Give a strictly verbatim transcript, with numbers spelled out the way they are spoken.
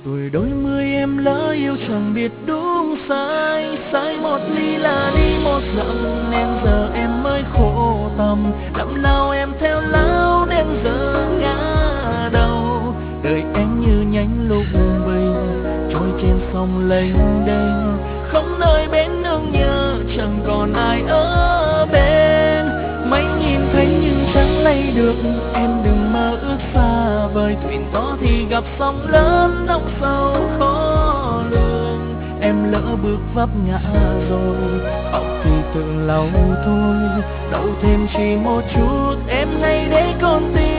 Tuổi đôi mươi em lỡ yêu chẳng biết đúng sai, sai một ly là đi một dặm, nên giờ em mới khổ tâm. Năm nào em theo lão đến giờ ngã đầu, đời em như nhánh lục bình trôi trên sông lênh đênh, không nơi bến nương nhớ, chẳng còn ai ở bên. Mấy nhìn thấy nhưng chẳng lấy được, em đừng mơ ước xa vời. Thuyền to thì gặp sóng lớn, đóng sâu khó lường. Em lỡ bước vấp ngã rồi, học thì tự lau thôi. Đậu thêm chỉ một chút, em nay để con tim